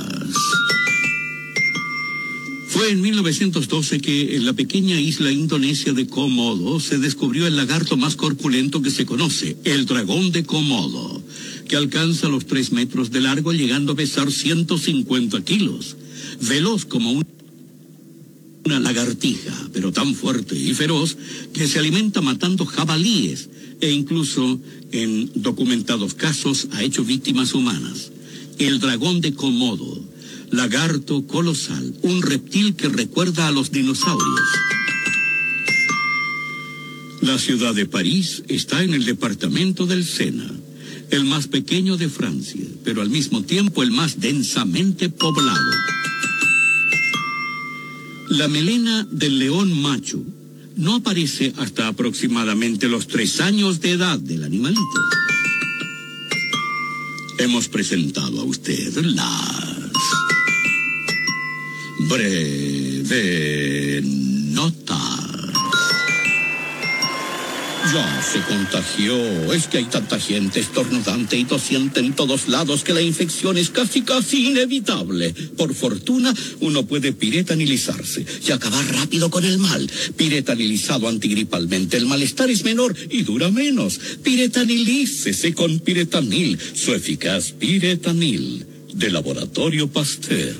Fue en mil novecientos doce que en la pequeña isla indonesia de Komodo se descubrió el lagarto más corpulento que se conoce, el dragón de Komodo, que alcanza los tres metros de largo, llegando a pesar ciento cincuenta kilos. Veloz como un... una lagartija, pero tan fuerte y feroz que se alimenta matando jabalíes e incluso, en documentados casos, ha hecho víctimas humanas. El dragón de Komodo, lagarto colosal, un reptil que recuerda a los dinosaurios. La ciudad de París está en el departamento del Sena, el más pequeño de Francia, pero al mismo tiempo el más densamente poblado. La melena del león macho no aparece hasta aproximadamente los tres años de edad del animalito. Hemos presentado a usted las breve nota. Ya se contagió. Es que hay tanta gente estornudante y tosiente en todos lados que la infección es casi casi inevitable. Por fortuna, uno puede piretanilizarse y acabar rápido con el mal. Piretanilizado antigripalmente, el malestar es menor y dura menos. Piretanilícese con Piretanil, su eficaz Piretanil, de Laboratorio Pasteur.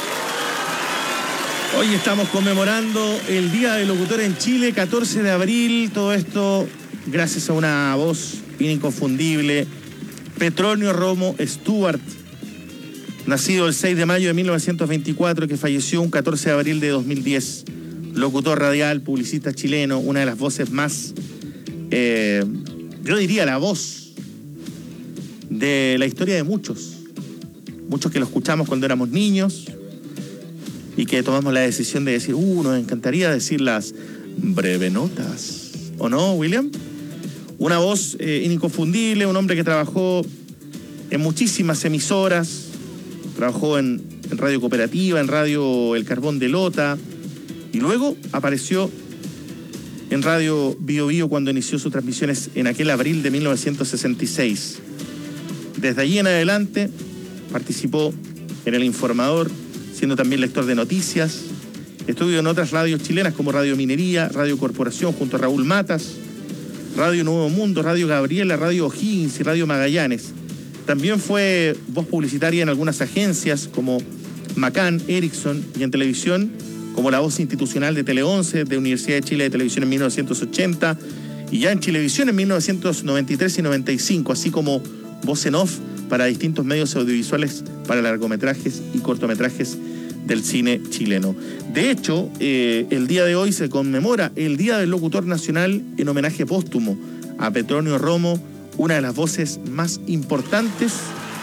Hoy estamos conmemorando el Día del Locutor en Chile, catorce de abril. Todo esto gracias a una voz inconfundible. Petronio Romo Stuart, nacido el seis de mayo de mil novecientos veinticuatro, que falleció un catorce de abril de dos mil diez. Locutor radial, publicista chileno, una de las voces más, eh, yo diría la voz de la historia de muchos. Muchos que lo escuchamos cuando éramos niños y que tomamos la decisión de decir, uh, nos encantaría decir las breve notas. ¿O no, William? Una voz eh, inconfundible, un hombre que trabajó en muchísimas emisoras, trabajó en, en Radio Cooperativa, en Radio El Carbón de Lota, y luego apareció en Radio Bio Bio cuando inició sus transmisiones en aquel abril de mil novecientos sesenta y seis. Desde allí en adelante participó en El Informador, siendo también lector de noticias. Estudió en otras radios chilenas como Radio Minería, Radio Corporación junto a Raúl Matas, Radio Nuevo Mundo, Radio Gabriela, Radio O'Higgins y Radio Magallanes. También fue voz publicitaria en algunas agencias como Macán, Ericsson, y en televisión como la voz institucional de Tele once, de Universidad de Chile de Televisión en mil novecientos ochenta, y ya en Chilevisión en mil novecientos noventa y tres y noventa y cinco, así como voz en off para distintos medios audiovisuales, para largometrajes y cortometrajes del cine chileno. De hecho, eh, el día de hoy se conmemora el Día del Locutor Nacional en homenaje póstumo a Petronio Romo, una de las voces más importantes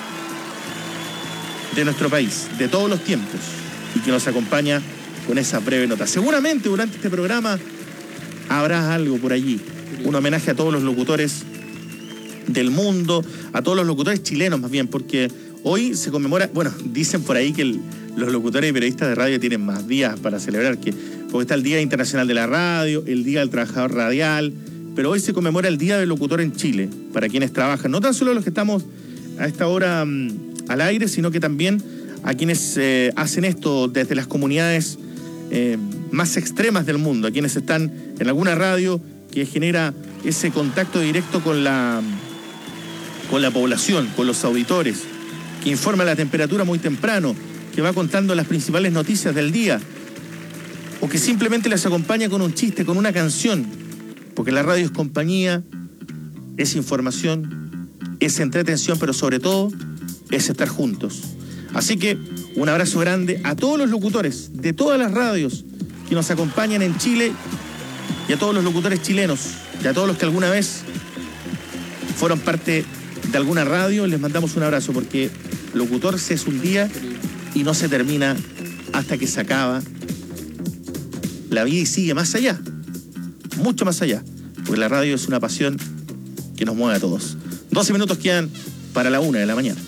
de nuestro país, de todos los tiempos, y que nos acompaña con esa breve nota. Seguramente durante este programa habrá algo por allí, un homenaje a todos los locutores del mundo, a todos los locutores chilenos más bien, porque hoy se conmemora, bueno, dicen por ahí que el, los locutores y periodistas de radio tienen más días para celebrar, que, porque está el Día Internacional de la Radio, el Día del Trabajador Radial, pero hoy se conmemora el Día del Locutor en Chile, para quienes trabajan, no tan solo los que estamos a esta hora um, al aire, sino que también a quienes eh, hacen esto desde las comunidades eh, más extremas del mundo, a quienes están en alguna radio que genera ese contacto directo con la, con la población, con los auditores, que informa la temperatura muy temprano, que va contando las principales noticias del día, o que simplemente les acompaña con un chiste, con una canción, porque la radio es compañía, es información, es entretención, pero sobre todo es estar juntos. Así que un abrazo grande a todos los locutores de todas las radios que nos acompañan en Chile, y a todos los locutores chilenos, y a todos los que alguna vez fueron parte de alguna radio. Les mandamos un abrazo, porque locutor se es un día y no se termina hasta que se acaba la vida y sigue más allá, mucho más allá, porque la radio es una pasión que nos mueve a todos. doce minutos quedan para la una de la mañana.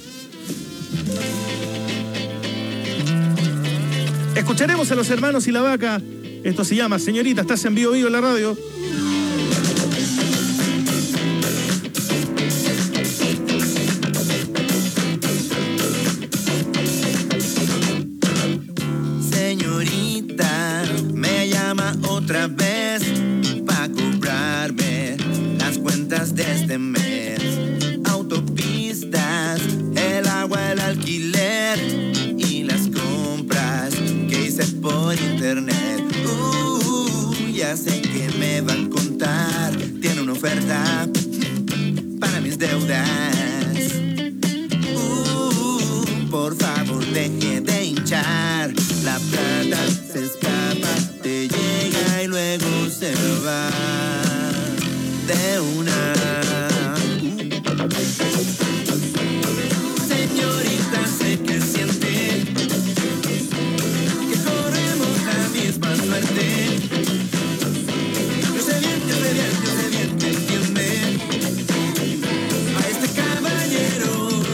Escucharemos a los hermanos y la vaca. Esto se llama Señorita, estás en Vivo Vivo en la radio. Señorita, me llama otra vez pa' cobrarme las cuentas de este mes. Autopistas, el agua, el alquiler y las compras que hice por internet. Uh, ya sé que me va a contar. Tiene una oferta para mis deudas. Uh, por favor, deje de hinchar. La plata se escapa, te llega y luego se va de una. Señorita, sé que siente que corremos la misma suerte. Yo sé bien, yo sé bien, yo sé bien que entiende a este caballero.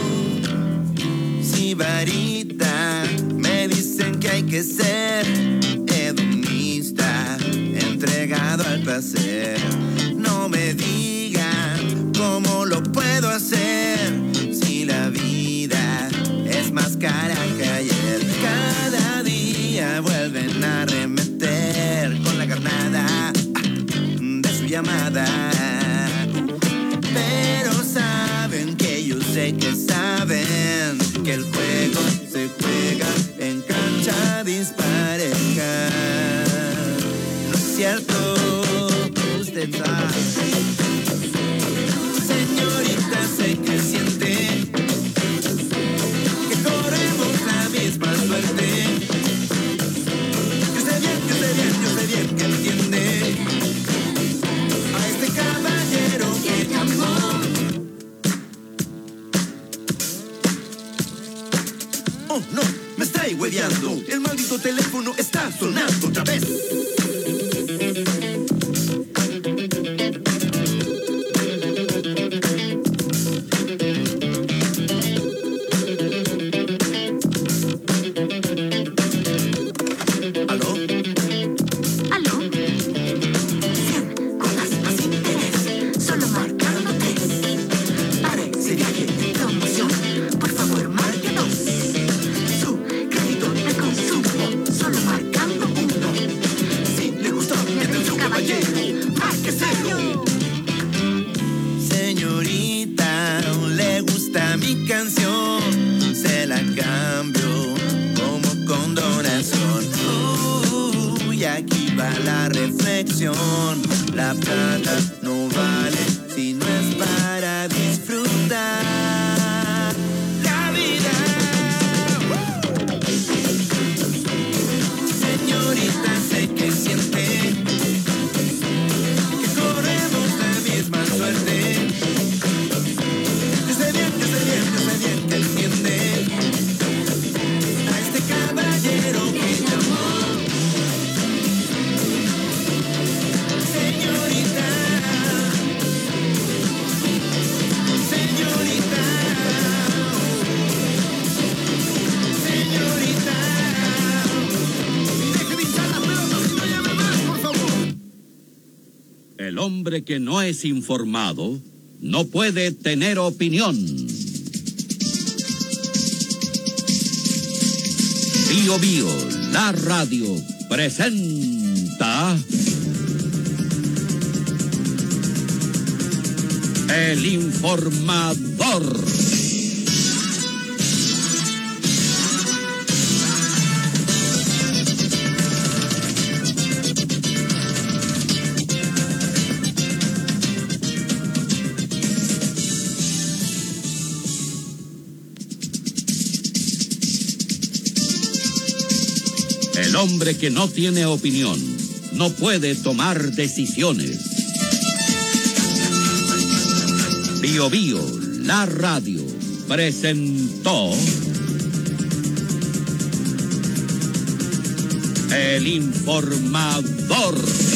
Sibarita, me dicen que hay que ser hedonista, entregado al placer. No me digan cómo lo puedo hacer, si la vida es más cara que ayer. Cada día vuelven a arremeter con la carnada de su llamada. Pero saben que yo sé que saben que el juego se juega en cancha dispareja. ¿No es cierto? Usted sabe. Señorita, sé que siente que corremos la misma suerte. Yo sé bien, yo sé bien, yo sé bien que entiende a este caballero que llamó. Oh, no, me estáis hueveando. El maldito teléfono está sonando otra vez. Señorita, le gusta mi canción, se la cambio como con donación. Uh, y aquí va la reflexión: la plata no vale si no es para disfrutar la vida. Señorita, sé que siente que corremos la misma suerte. Yo sé bien, yo sé bien, yo sé bien que entiende a este caballero que llamó. Señorita, señorita, señorita, deje de hinchar las pelotas y no llame más, por favor. El hombre que no es informado no puede tener opinión. Bio Bio, la radio presenta El Informador. El hombre que no tiene opinión no puede tomar decisiones. Bio Bio, la radio, presentó El Informador.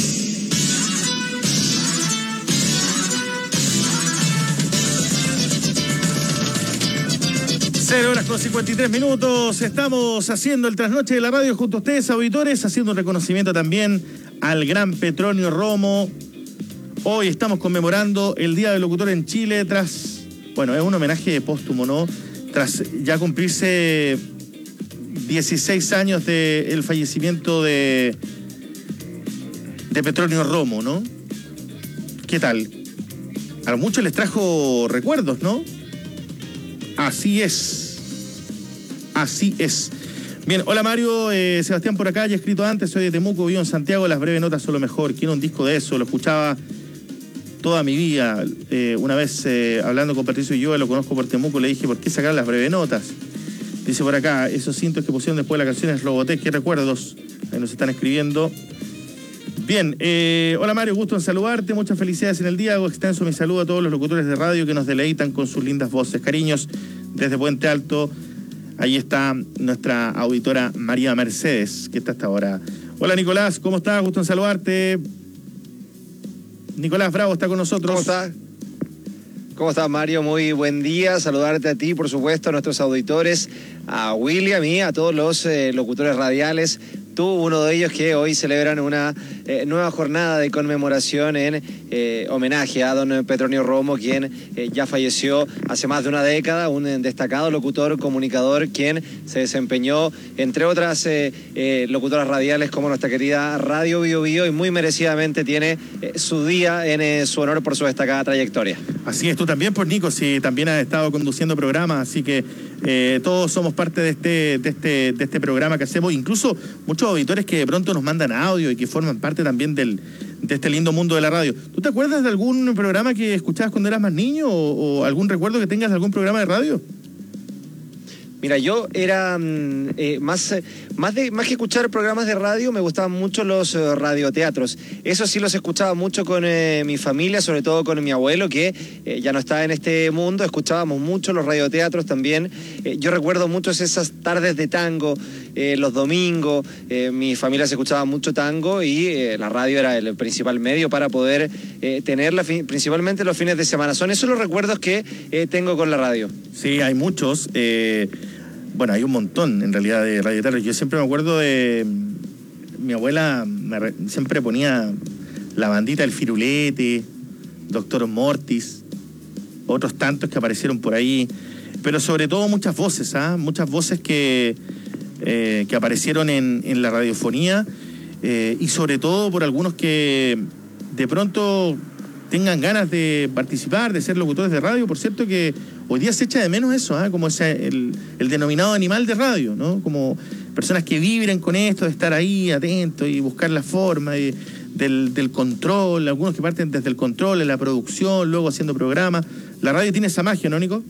Cero horas con cincuenta y tres minutos, estamos haciendo el trasnoche de la radio junto a ustedes, auditores, haciendo un reconocimiento también al gran Petronio Romo. Hoy estamos conmemorando el Día del Locutor en Chile tras, bueno, es un homenaje póstumo, ¿no? Tras ya cumplirse dieciséis años del fallecimiento de, de Petronio Romo, ¿no? ¿Qué tal? A muchos les trajo recuerdos, ¿no? Así es. Así es. Bien, hola Mario, eh, Sebastián por acá, ya he escrito antes, soy de Temuco, vivo en Santiago, las breves notas son lo mejor. Quiero un disco de eso, lo escuchaba toda mi vida. Eh, una vez eh, hablando con Patricio y yo, lo conozco por Temuco, le dije, ¿por qué sacar las breves notas? Dice por acá, esos cintos que pusieron después de la canción es Robotech, qué recuerdos. Ahí nos están escribiendo. Bien, eh, hola Mario, gusto en saludarte, muchas felicidades en el día, hago extenso mi saludo a todos los locutores de radio que nos deleitan con sus lindas voces. Cariños desde Puente Alto. Ahí está nuestra auditora María Mercedes, que está hasta ahora. Hola Nicolás, ¿cómo estás? Gusto en saludarte. Nicolás Bravo está con nosotros. ¿Cómo estás? ¿Cómo estás, Mario? Muy buen día. Saludarte a ti, por supuesto, a nuestros auditores, a William y a todos los eh, locutores radiales. Tú, uno de ellos que hoy celebran una eh, nueva jornada de conmemoración en eh, homenaje a don Petronio Romo, quien eh, ya falleció hace más de una década, un eh, destacado locutor, comunicador, quien se desempeñó, entre otras eh, eh, locutoras radiales como nuestra querida Radio Bio Bio, y muy merecidamente tiene eh, su día en eh, su honor por su destacada trayectoria. Así es, tú también, pues Nico, sí, también has estado conduciendo programas, así que eh, todos somos parte de este, de este, de este programa que hacemos, incluso muchos auditores que de pronto nos mandan audio y que forman parte también del, de este lindo mundo de la radio. ¿Tú te acuerdas de algún programa que escuchabas cuando eras más niño o, o algún recuerdo que tengas de algún programa de radio? Mira, yo era eh, más, más, de, más que escuchar programas de radio, me gustaban mucho los eh, radioteatros. Eso sí los escuchaba mucho con eh, mi familia, sobre todo con mi abuelo, que eh, ya no está en este mundo. Escuchábamos mucho los radioteatros también. Eh, yo recuerdo mucho esas tardes de tango, eh, los domingos. Eh, mi familia se escuchaba mucho tango y eh, la radio era el principal medio para poder eh, tenerla, principalmente los fines de semana. Son esos los recuerdos que eh, tengo con la radio. Sí, hay muchos. Eh... Bueno, hay un montón en realidad de radioteatros. Yo siempre me acuerdo de... Mi abuela me re, siempre ponía la bandita El Firulete, Doctor Mortis, otros tantos que aparecieron por ahí, pero sobre todo muchas voces, ¿ah? Muchas voces que, eh, que aparecieron en, en la radiofonía eh, y sobre todo por algunos que de pronto tengan ganas de participar, de ser locutores de radio. Por cierto que hoy día se echa de menos eso, ¿eh? Como ese, el, el denominado animal de radio, ¿no? Como personas que vibren con esto, de estar ahí atentos y buscar la forma de, del, del control, algunos que parten desde el control, en la producción, luego haciendo programas. La radio tiene esa magia, ¿no, Nico?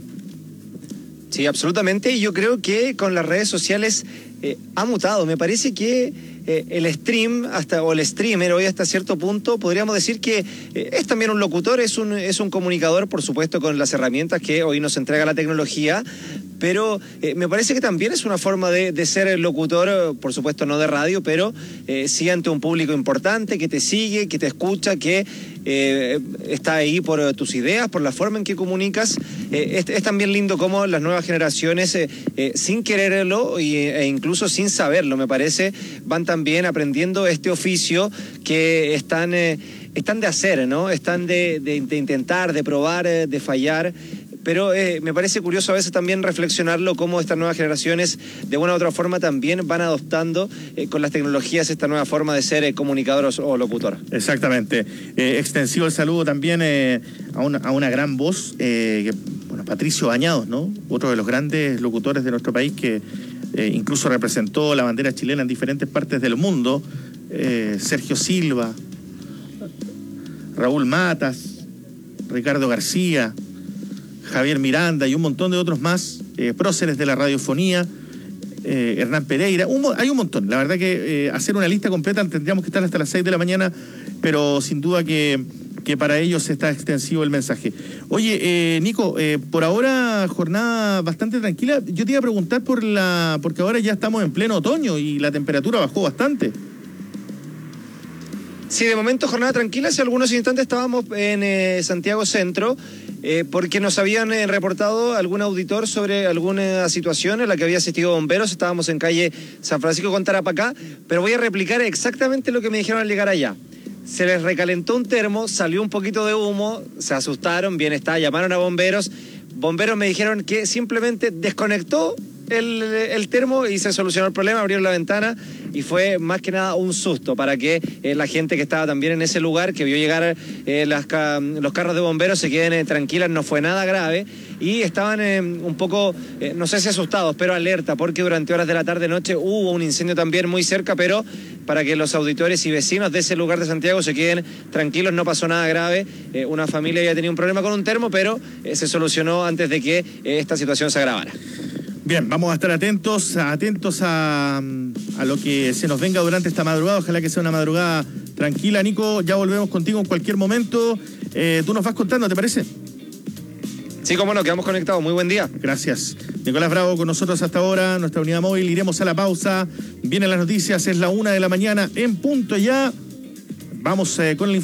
Sí, absolutamente, y yo creo que con las redes sociales eh, ha mutado. Me parece que eh, el stream hasta o el streamer hoy hasta cierto punto podríamos decir que eh, es también un locutor, es un, es un comunicador, por supuesto, con las herramientas que hoy nos entrega la tecnología, pero eh, me parece que también es una forma de, de ser locutor, por supuesto no de radio, pero eh, sí ante un público importante que te sigue, que te escucha, que eh, está ahí por tus ideas, por la forma en que comunicas. Eh, es, es también lindo cómo las nuevas generaciones, eh, eh, sin quererlo y, e incluso sin saberlo, me parece, van también aprendiendo este oficio que están, eh, están de hacer, ¿no? Están de, de, de intentar, de probar, de fallar. pero eh, me parece curioso a veces también reflexionarlo cómo estas nuevas generaciones de una u otra forma también van adoptando eh, con las tecnologías esta nueva forma de ser eh, comunicador o, o locutor. Exactamente. Eh, extensivo el saludo también eh, a, una, a una gran voz, eh, que, bueno, Patricio Bañados, ¿no? Otro de los grandes locutores de nuestro país que eh, incluso representó la bandera chilena en diferentes partes del mundo. Eh, Sergio Silva, Raúl Matas, Ricardo García, Javier Miranda y un montón de otros más, eh, próceres de la radiofonía, eh, Hernán Pereira, un, hay un montón. La verdad que eh, hacer una lista completa tendríamos que estar hasta las seis de la mañana, pero sin duda que, que para ellos está extensivo el mensaje. Oye, eh, Nico, eh, por ahora jornada bastante tranquila. Yo te iba a preguntar por la, porque ahora ya estamos en pleno otoño y la temperatura bajó bastante. Sí, de momento jornada tranquila. Hace algunos instantes estábamos en eh, Santiago Centro, eh, porque nos habían eh, reportado algún auditor sobre alguna situación en la que había asistido bomberos. Estábamos en calle San Francisco con Tarapacá, pero voy a replicar exactamente lo que me dijeron al llegar allá. Se les recalentó un termo, salió un poquito de humo, se asustaron, bien está, llamaron a bomberos. Bomberos me dijeron que simplemente desconectó el, el termo y se solucionó el problema, abrieron la ventana y fue más que nada un susto para que eh, la gente que estaba también en ese lugar, que vio llegar eh, las, los carros de bomberos, se queden eh, tranquilas, no fue nada grave y estaban eh, un poco, eh, no sé si asustados, pero alerta, porque durante horas de la tarde-noche hubo un incendio también muy cerca, pero para que los auditores y vecinos de ese lugar de Santiago se queden tranquilos, no pasó nada grave. Eh, una familia había tenido un problema con un termo, pero eh, se solucionó antes de que eh, esta situación se agravara. Bien, vamos a estar atentos, atentos a, a lo que se nos venga durante esta madrugada. Ojalá que sea una madrugada tranquila. Nico, ya volvemos contigo en cualquier momento. Eh, tú nos vas contando, ¿te parece? Sí, cómo no, quedamos conectados. Muy buen día. Gracias. Nicolás Bravo con nosotros hasta ahora, nuestra unidad móvil. Iremos a la pausa. Vienen las noticias, es la una de la mañana en punto ya. Vamos eh, con el